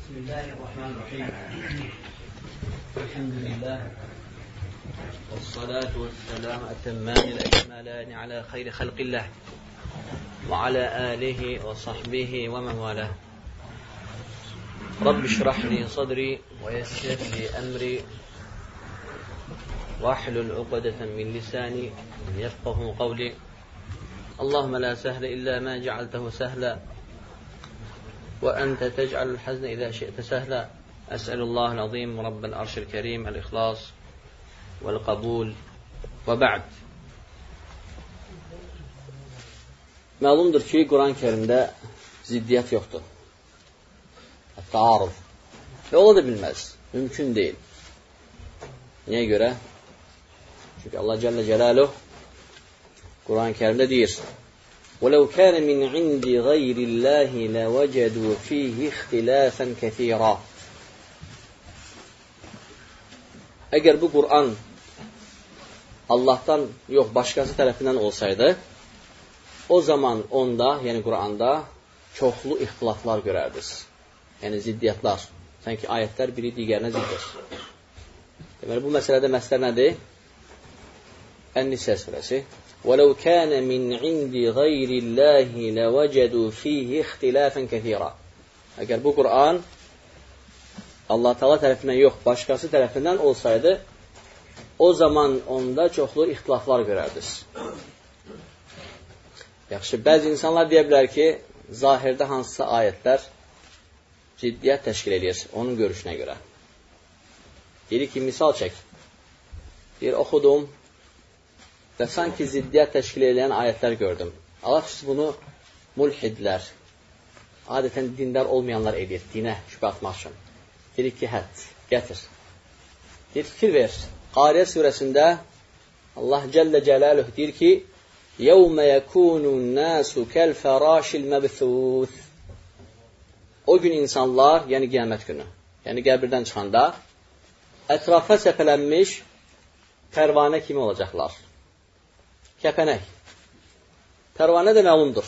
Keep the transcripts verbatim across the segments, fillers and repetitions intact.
بسم الله الرحمن الرحيم الحمد لله والصلاة والسلام أتمان الأكملان على خير خلق الله وعلى آله وصحبه ومن والاه رب اشرح لي صدري ويسر لي أمري واحلل عقدة من لساني يفقه قولي اللهم لا سهل إلا ما جعلته سهلا وأنت تجعل الحزن إذا شئت سهلا أسأل الله العظيم رب العرش الكريم الإخلاص والقبول وبعد. Məlumdur ki, Quran-ı Kərimdə ziddiyyət yoxdur. Taaruz. Və ola da bilməz. Mümkün deyil. Niyə görə? Çünki Allah Cəllə Cəlaluhu Quran-ı Kərimdə deyir: وَلَوْ كَانَ مِنْ عِنْدِ غَيْرِ اللَّهِ لَوَجَدُوا فِيهِ اخْتِلَافًا كَثِيرًا. Əgər bu Quran Allahdan yox, başqası tərəfindən olsaydı, o zaman onda, yəni Quranda çoxlu ixtilaflar görərdiniz. Yəni ziddiyyətlər. Sanki ayətlər biri digərinə ziddir. Deməli, bu məsələdə məsələ nədir? Ən-Nisə surəsi. وَلَوْ كَانَ مِنْ عِنْدِ غَيْرِ اللَّهِ لَوَجَدُوا فِيهِ اخْتِلَافًا كَثِيرًا. Əgər bu Quran Allah Teala tərəfindən yox, başqası tərəfindən olsaydı, o zaman onda çoxlu ixtilaflar görərdiniz. Yaxşı, bəzi insanlar deyə bilər ki, zahirdə hansısa ayətlər ciddiyyət təşkil edir, onun görüşünə görə. Deyir ki, misal çək. Deyir, oxudum və sanki ziddiyyət təşkil edən ayətlər gördüm. Allah bunu mulhidlər, adətən dindar olmayanlar edir, dinə şübhə atmaq üçün. Deyir ki, hədd, gətir. Deyir, fikir ver. Qariyə surəsində Allah Cəllə Cəlaluhu deyir ki, يَوْمَ يَكُونُ النَّاسُ كَالْفَرَاشِ الْمَبْثُوثِ. O gün insanlar, yəni qiyamət günü, yəni qəbirdən çıxanda, ətrafa səpələnmiş pərvanə kimi olacaqlar. Kəpənək. Pərvanə də məlumdur.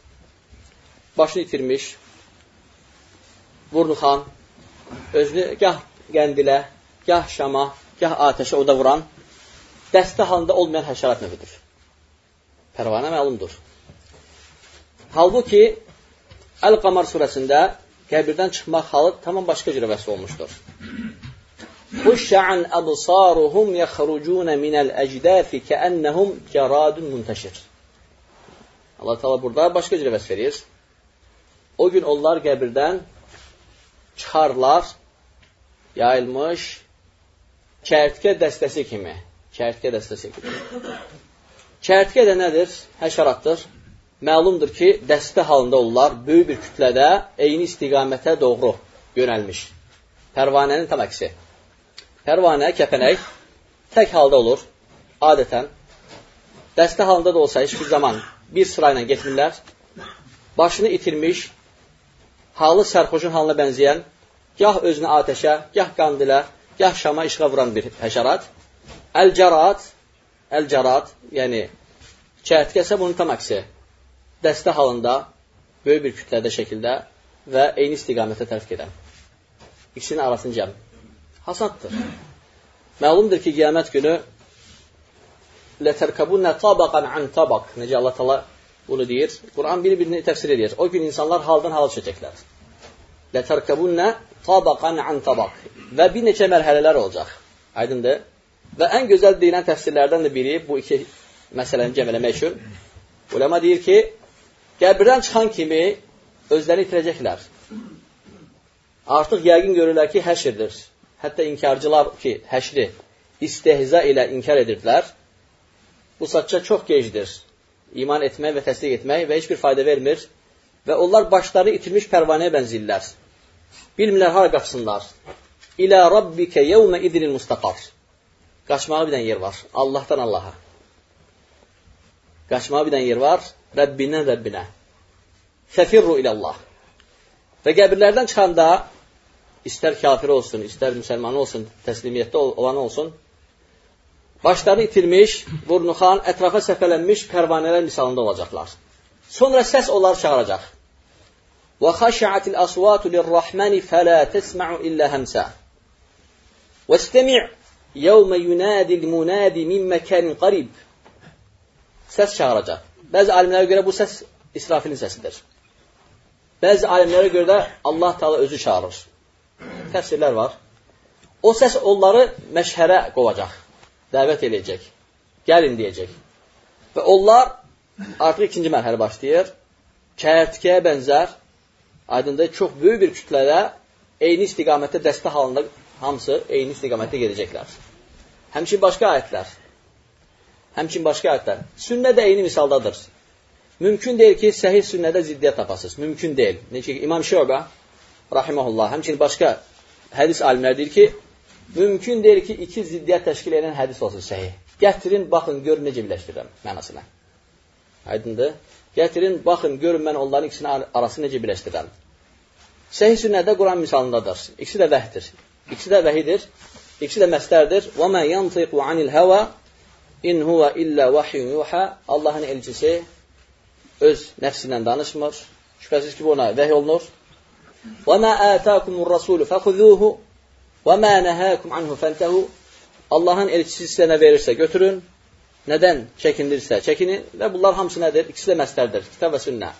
Başını itirmiş, vurnuxan, özünü gah qəndilə, gah şama, gah atəşə oda vuran, dəstə halında olmayan həşərat növüdür. Pərvanə məlumdur. Halbuki, Əl-Qamar surəsində qəbirdən çıxmaq halı tamam başqa cürə vəsf olmuşdur. Xuşşə'an əbsaruhum yəxrucunə minəl əcdəfi kəənnəhum cəradun müntəşir. Allah Teala burada başqa cürə vəsf verir. O gün onlar qəbirdən çıxarlar, yayılmış kərtkə dəstəsi kimi. Kərtkə dəstəsi kimi. Kərtkə də nədir? Həşəratdır. Məlumdur ki, dəstə halında olurlar, böyük bir kütlədə eyni istiqamətə doğru yönəlmiş. Pərvanənin tam əksi. Pərvanə, kəpənək tək halda olur, adətən. Dəstə halında da olsa, heç bir zaman bir sırayla getmirlər. Başını itirmiş, halı sərxoşun halına bənzəyən, gah özünü atəşə, gah qandilə, gah şama işığa vuran bir həşərat. Əl-cərat, əl-cərat, yəni kərtkəsə bunun tam əksi. Dəstə halında, böyük bir kütlədə şəkildə və eyni istiqamətə tərəf gedən. İkisinin arasını cəm. Hasaddır. Məlumdur ki, qiyamət günü لَتَرْكَبُنَّ طَبَقًا عَنْ طَبَقٍ. Necə Allah Teala bunu deyir? Quran bir-birini təfsir edir. O gün insanlar haldan hala düşəcəklər. لَتَرْكَبُنَّ طَبَقًا عَنْ طَبَقٍ. Və bir neçə mərhələlər olacaq. Aydındır. Və ən gözəl deyilən təfsirlərdən də biri, bu iki məsələni cəm eləmək üçün, ulema deyir ki, qəbirdən çıxan kimi özlərini itirəcəklər. Artıq yəqin görürlər ki, həşirdir. Hətta inkarcılar ki, həşri istehza ilə inkar edirdilər. Bu satça çox gecdir. İman etmək və təsdiq etmək və heç bir fayda vermir. Və onlar başlarını itirmiş pərvanəyə bənzirlər. Bilmirlər, hara qaçsınlar. İlə rabbikə yevmə idinil mustaqar. Qaçmağa bir dənə yer var. Allahdan Allaha. Qaçmağa bir dənə yer var. Rəbbindən Rəbbinə. Fəfirru ilallah. Və qəbirlərdən çıxanda, istər kafir olsun, istər müsəlman olsun, təslimiyyətdə olan olsun, başlarını itirmiş, vurnuxan, ətrafa səpələnmiş pərvanələr misalında olacaqlar. Sonra səs onları çağıracaq. وَخَشَعَتِ الْأَصْوَاتُ لِلرَّحْمَنِ فَلَا تَسْمَعُ إِلَّا هَمْسًا وَاسْتَمِعْ يَوْمَ يُنَادِ الْمُنَادِ مِنْ مَكَانٍ قَرِيبٍ. Səs çağıracaq. Bəzi alimlərə görə bu səs İsrafilin səsidir. Bəzi alimlərə görə də Allah Teala özü çağırır. Təfsirlər var. O səs onları məşhərə qovacaq, dəvət edəcək, gəlin deyəcək. Və onlar artıq ikinci mərhələ başlayır. Kərtikəyə bənzər, aydında çox böyük bir kütlədə eyni istiqamətdə dəstə halında hamısı eyni istiqamətdə gedəcəklər. Həmçin başqa ayətlər. Həmçin başqa ayətlər. Sünnə də eyni misaldadır. Mümkün deyil ki, səhih sünnədə ziddiyyət tapasınız. Mümkün deyil. Necə ki, İmam Şöbə, rahiməhullah, həmçin başqa hədis alimlər deyir ki, mümkün deyil ki, iki ziddiyyət təşkil edən hədis olsun səhih. Gətirin, baxın, görün necə birləşdirirəm mənasına. Aydındır. Gətirin, baxın, görün mən onların ikisinin arasını necə birləşdirirəm. Səhih sünnədə Quran misalındadır. İkisi də vəhdir. İkisi də vəhidir. İkisi də məstərdir. وَمَا يَنْطِقُ عَنِ الْهَوَى اِنْ هُوَ إِلَّا وَحْيٌ يُوحَى. Allahın elçisi öz nəfsindən danışmır. Şübhəsiz ki, bu ona vəhy olunur. وَمَا آتَاكُمُ الرَّسُولُ فَخُذُوهُ وَمَا نَهَاكُمْ عَنْهُ فَانْتَهُ. Allahın elçisi sizə nə verirsə götürün, nədən çəkindirsə çəkinin və bunlar hamısı nədir? İkisi də məstərdir, kitab və sünnə.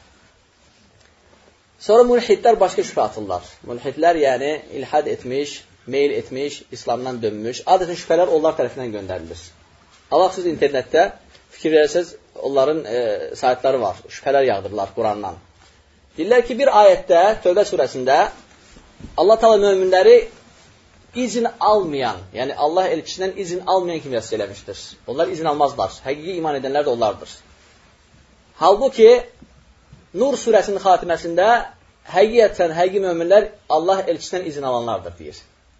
Sonra mülhidlər başqa şübhə atırlar. Mülhidlər yəni ilhad etmiş, meyil etmiş, İslamdan dönmüş. Adətən şübhələr onlar tərəfindən göndərilir. Allah siz internetdə fikir verirsiniz, onların e, saytları var, şübhələr yağdırırlar Qurandan. Deyirlər ki, bir ayətdə, Tövbə surəsində Allah Teala möminləri izin almayan, yəni Allah elçisindən izin almayan kimi vəsf eləmişdir. Onlar izin almazlar. Həqiqi iman edənlər də onlardır. Halbuki Nur surəsinin xatiməsində həqiqətən həqiqi möminlər Allah elçisindən izin alanlardır deyir.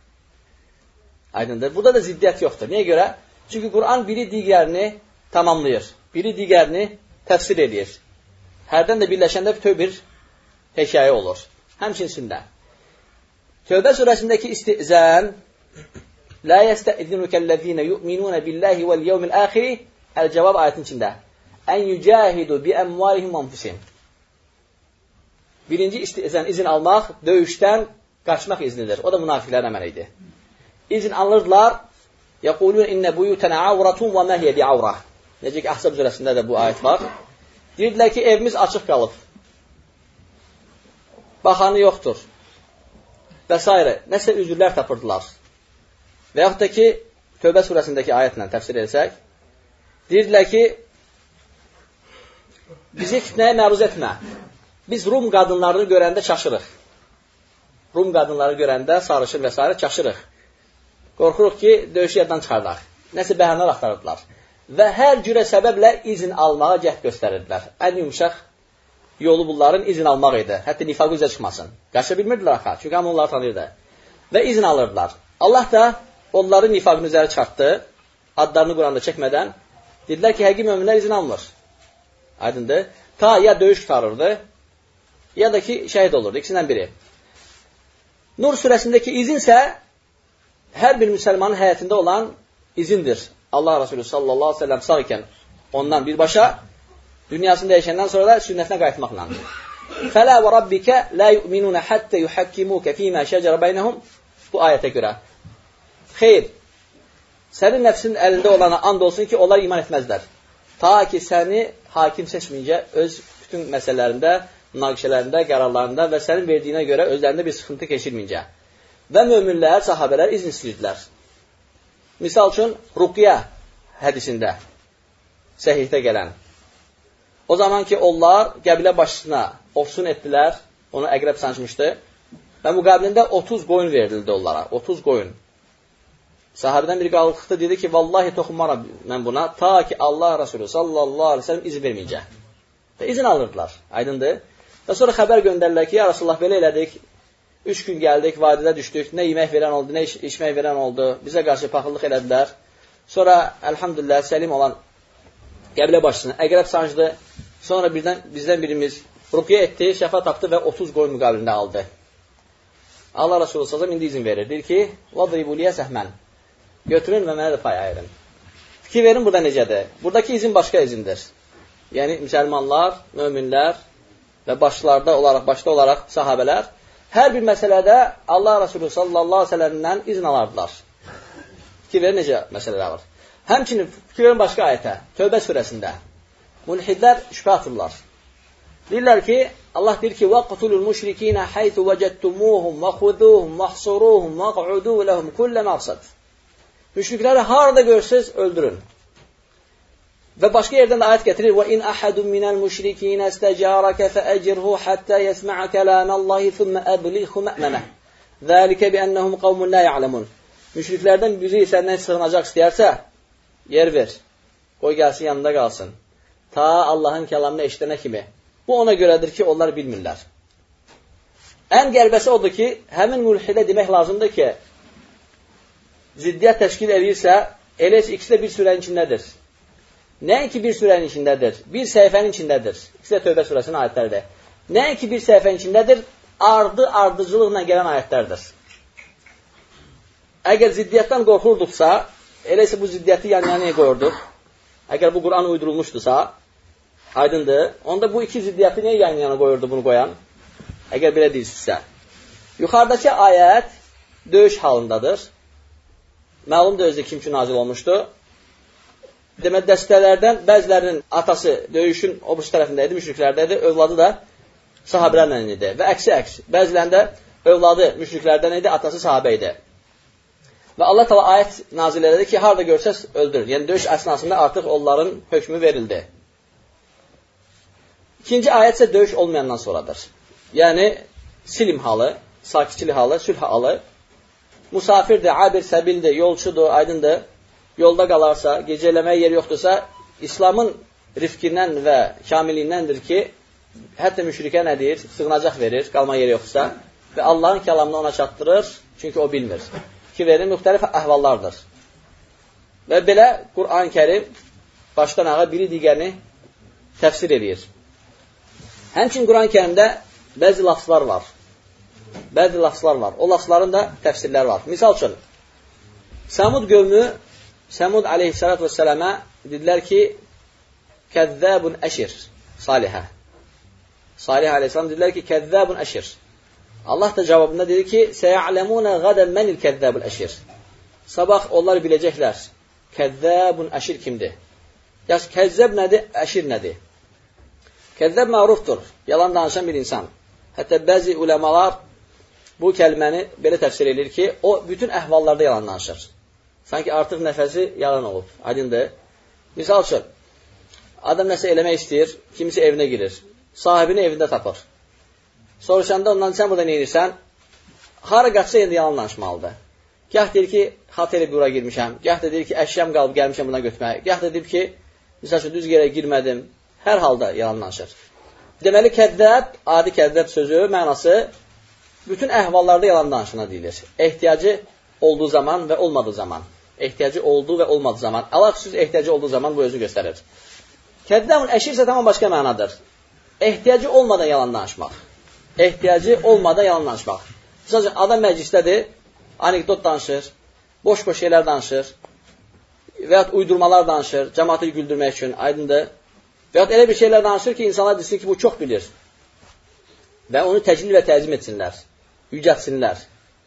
Aydındır. Burada da ziddiyyət yoxdur. Niyə görə? Çünki Quran biri digərini tamamlayır. Biri digərini təfsir edir. Hərdən də birləşəndə bütöv bir hekayə olur. Həmçin sünnə. Tövbə surəsindəki istizən La yestə'zinukəl-ləzīne yu'minunə billahi vəl-yevmil-əxiri Əl-Cavab ayətin içində Ən yücəhidu bi-əmvalihim və-anfusihim. Birinci istizən, izin almaq, döyüşdən qaçmaq iznidir. O da münafiqlərin əməli idi. İzin alırlar, yəqulun innə buyutənə avratun və məhiyyə bi-avrah. Necə ki, Əhzab surəsində də bu ayət var. Deyirdilər ki, evimiz açıq qalıb. Baxanı yoxdur. Və s. Nəsə üzürlər tapırdılar. Və yaxud da ki, Tövbə surəsindəki ayətlə təfsir etsək, deyirdilər ki, bizi fitnəyə məruz etmə. Biz Rum qadınlarını görəndə çaşırıq. Rum qadınları görəndə sarışır və s. çaşırıq. Qorxuruq ki, döyüşü yaddan çıxardaq. Nəsə bəhanələr axtarırdılar. Və hər cürə səbəblə izin almağa cəhd göstərirdilər. Ən yumuşaq yolu bunların izin almaq idi. Hətta nifaqı üzə çıxmasın. Qaça bilmirdilər axı. Çünki hamı onları tanıyırdı. Və izin alırdılar. Allah da onların nifaqını üzəri çıxartdı. Adlarını Quranda çəkmədən. Dedilər ki, həqiqi möminlər izin almır. Aydındır. Ta ya döyüş tutarırdı, ya da ki, şəhid olurdu. İkisindən biri. Nur surəsindəki izinsə hər bir müsəlmanın həyatında olan izindir. Allah Resulü sallallahu aleyhi ve sellem sağ ikən ondan birbaşa dünyasında yaşayandan sonra da sünnətinə qayıtmaqla. Fələ və rabbikə la yu'minunə həttə yuhəkkimuke fīmə şəcərə beynəhum. Bu ayətə görə. Xeyr, sənin nəfsinin əlində olana and olsun ki, onlar iman etməzlər. Ta ki, səni hakim seçməyincə öz bütün məsələlərində, münaqişələrində, qərarlarında və sənin verdiyinə görə özlərində bir sıxıntı keçirməyincə. Və möminlər, sahabələr izin istəyirdilər. Misal üçün, Ruqiyyə hədisində, səhihdə gələn. O zaman ki, onlar qəbilə başçısına ofsun etdilər, onu əqrəb sancmışdı və müqabilində otuz qoyun verildi onlara, otuz qoyun. Sahabədən biri qalxdı, dedi ki, vallahi toxunmaram mən buna, ta ki, Allah Resulü sallallahu aleyhi ve sellem izin verməyəcək. Və izin alırdılar, aydındır. Və sonra xəbər göndərlər ki, ya Rasulullah, belə elədik, üç gün gəldik, vadidə düşdük, nə yemək verən oldu, nə iç içmək verən oldu, bizə qarşı paxıllıq elədilər. Sonra, əlhamdülillah, səlim olan qəbilə başçısını əqrəb sancdı. Sonra birdən, bizdən birimiz ruqyə etdi, şəfa tapdı və otuz qoyun müqabilində aldı. Allah Resulü sallallahu aleyhi ve sellem indi izin verir. Deyir ki, وَضْرِبُ لِيَ سَحْمًا Götürün və mənə də pay ayırın. Fikir verin, burada necədir? Buradakı izin başqa izindir. Yəni, müsəlmanlar, möminlər və başlarda olaraq, başda olaraq sahabələr hər bir məsələdə Allah Resulü sallallahu aleyhi ve sellemdən izin alardılar. Fikir verin necə məsələlər var. Həmçinin fikir verin başqa ayətə, Tövbə surəsində. Mulhidlər şübhə atırlar. Deyirlər ki, Allah deyir ki, وَقْتُلُوا الْمُشْرِكِينَ حَيْثُ وَجَدْتُمُوهُمْ وَخُذُوهُمْ وَحْصُرُوهُمْ وَقْعُدُوا لَهُمْ كُلَّ مَرْصَدٍ. Müşrikləri harada görsəz öldürün. Və başqa yerdən də ayət gətirir. وَإِنْ أَحَدٌ مِنَ الْمُشْرِكِينَ اسْتَجَارَكَ فَأَجِرْهُ حَتَّى يَسْمَعَ كَلَامَ اللَّهِ ثُمَّ أَبْلِغْهُ مَأْمَنَهُ ذَلِكَ بِأَنَّهُمْ قَوْمٌ لَا يَعْلَمُونَ. Müşriklərdən biri səndən sığınacaq istəyərsə, yer ver. Qoy gəlsin, yanında qalsın. Ta Allahın kəlamını eşidənə kimi. Bu ona görədir ki, onlar bilmirlər. Ən qərbəsi odur ki, həmin mulhidə demək lazımdır ki, ziddiyyət təşkil edirsə, elə ikisi də bir surənin içindədir. Nəinki bir surənin içindədir, bir səhifənin içindədir. İkisi də Tövbə surəsinin ayətləridir. Nəinki bir səhifənin içindədir, ardı-ardıcılıqla gələn ayətlərdir. Əgər ziddiyyətdən qorxurduqsa, elə isə bu ziddiyyəti yan-yana qoyurduq. Əgər bu Quran uydurulmuşdursa, aydındır. Onda bu iki ziddiyyəti niyə yan-yana qoyurdu bunu qoyan? Əgər belə deyilsinizsə. Yuxarıdakı ayət döyüş halındadır. Məlumdur özü kim üçün nazil olmuşdu. Demək, dəstələrdən bəzilərinin atası döyüşün o birisi tərəfində idi, müşriklərdədir, övladı da sahabələrlə idi. Və əksi əks. Bəzilərində övladı müşriklərdən idi, atası sahabə idi. Və Allah təala ayət nazil elədi ki, harada görsəz öldürür. Yəni döyüş əsnasında artıq onların hökmü verildi. İkinci ayət isə döyüş olmayandan sonradır. Yəni silim halı, sakitçilik halı, sülh halı. Musafirdir, abir səbildir, yolçudur, aydındır. Yolda qalarsa, gecələməyə yer yoxdursa, İslamın rifqindən və kamiliyindəndir ki, hətta müşrikə nə deyir? Sığınacaq verir, qalma yeri yoxdursa və Allahın kəlamını ona çatdırır, çünki o bilmir. Ki verir, müxtəlif əhvallardır. Və belə Qur'an-ı Kərim başdan ağa biri digərini təfsir edir. Həmçinin Qur'an-ı Kərimdə bəzi lafzlar var. Bəzi lafzlar var. O lafzların da təfsirləri var. Misal üçün, Səmud qövmü Səmud aleyhissalatu vesselamə dedilər ki, kəzzəbun əşir Salihə. Salih aleyhissalam dedilər ki, kəzzəbun əşir. Allah da cavabında dedi ki, səya'ləmunə qadən mənil kəzzəbul əşir. Sabah onlar biləcəklər. Kəzzəbun əşir kimdir? Yaş, kəzzəb nədir? Əşir nədir? Kəzzəb mərufdur. Yalan danışan bir insan. Hətta bəzi uləmalar bu kəlməni belə təfsir edir ki, o bütün əhvallarda yalan danışır. Sanki artıq nəfəsi yalan olub. Aydındır. Misal üçün, adam nəsə eləmək istəyir, kimisi evinə girir. Sahibini evində tapır. Soruşanda ondan sən burada nə edirsən? Hara qaçsa indi yalan danışmalıdır. Gah deyir ki, xateri bura girmişəm. Gah da deyir ki, əşyam qalıb gəlmişəm buna götürməyə. Gah da deyir ki, misal üçün, düz yerə girmədim. Hər halda yalan danışır. Deməli, kəzzəb, adi kəzzəb sözü, mənası bütün əhvallarda yalan danışına deyilir. Ehtiyacı olduğu zaman və olmadığı zaman. Ehtiyacı olduğu və olmadığı zaman. Əlaqəsiz ehtiyacı olduğu zaman bu özünü göstərir. Kəzzəbun əşir isə tamam başqa mənadır. Ehtiyacı olmadan yalan danışmaq. Ehtiyacı olmadan yalan danışmaq. Məsələn, adam məclisdədir, anekdot danışır, boş-boş şeylər danışır və ya uydurmalar danışır, cəmaatı güldürmək üçün, aydındır. Və ya elə bir şeylər danışır ki, insanlar desin ki, bu çox bilir. Və onu təclil və təzim etsinlər, yücətsinlər.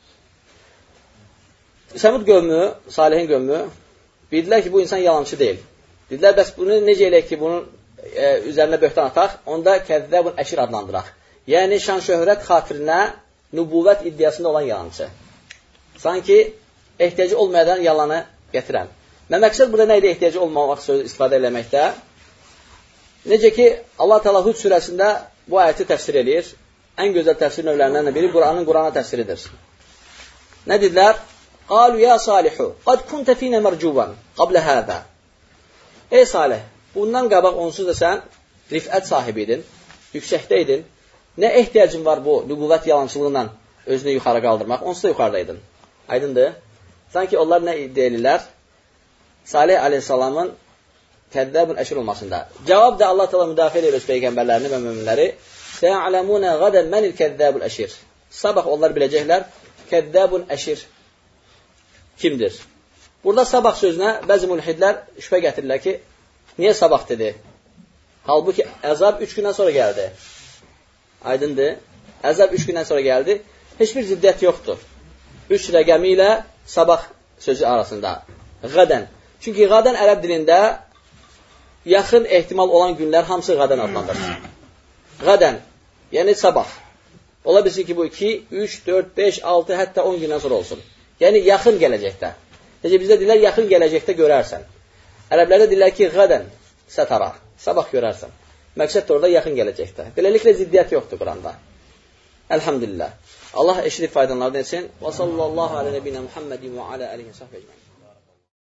Səmud qövmü, Salihin qövmü, bildilər ki, bu insan yalancı deyil. Dedilər, bəs bunu necə eləyək ki, bunun e, üzərinə böhtan ataq, onda kəzzəbun əşir adlandıraq. Yəni, şan-şöhrət xatirinə nübuvvət iddiasında olan yalancı. Sanki ehtiyacı olmayan yalanı gətirən. Və məqsəd burada nə idi ehtiyacı olmamaq sözü istifadə eləməkdə? Necə ki, Allah Teala Hud surəsində bu ayəti təfsir edir. Ən gözəl təfsir növlərindən biri Quranın Qurana təfsiridir. Nə dedilər? Qalu ya Salihu, qad kunte finə mərcuvan qablə hədə. Ey Salih, bundan qabaq onsuz da sən rifət sahibiydin, yüksəkdəydin. Nə ehtiyacın var bu nübuvvət yalancılığından özünü yuxarı qaldırmaq? Onsuz da yuxarıdaydın. Aydındır. Sanki onlar nə deyirlər? Salih aleyhissalamın kəzzəbun əşir olmasında. Cavab da Allah təala müdafiə edir öz peyğəmbərlərini və möminləri. Səya'ləmunə qadən mənil kəzzəbul əşir. Sabah onlar biləcəklər, kəzzəbun əşir kimdir? Burada sabah sözünə bəzi mulhidlər şübhə gətirirlər ki, niyə sabah dedi? Halbuki əzab üç gündən sonra gəldi. Aydındır. Əzab üç gündən sonra gəldi. Heç bir ziddiyyət yoxdur. Üç rəqəmi ilə sabah sözü arasında. Qadən. Çünki qadən ərəb dilində yaxın ehtimal olan günlər hamısı qadən adlandırır. Qadən, yəni sabah. Ola bilsin ki, bu iki, üç, dörd, beş, altı, hətta on gündən sonra olsun. Yəni, yaxın gələcəkdə. Necə bizdə deyirlər, yaxın gələcəkdə görərsən. Ərəblərdə deyirlər ki, qadən, sətara, sabah görərsən. Məqsəd də orada yaxın gələcəkdə. Beləliklə, ziddiyyət yoxdur Quranda. Əlhamdülillah. Allah eşidib faydalarını etsin. Və sallallahu alə nəbinə Muhammedin və alə əlihi səhvə ecməin.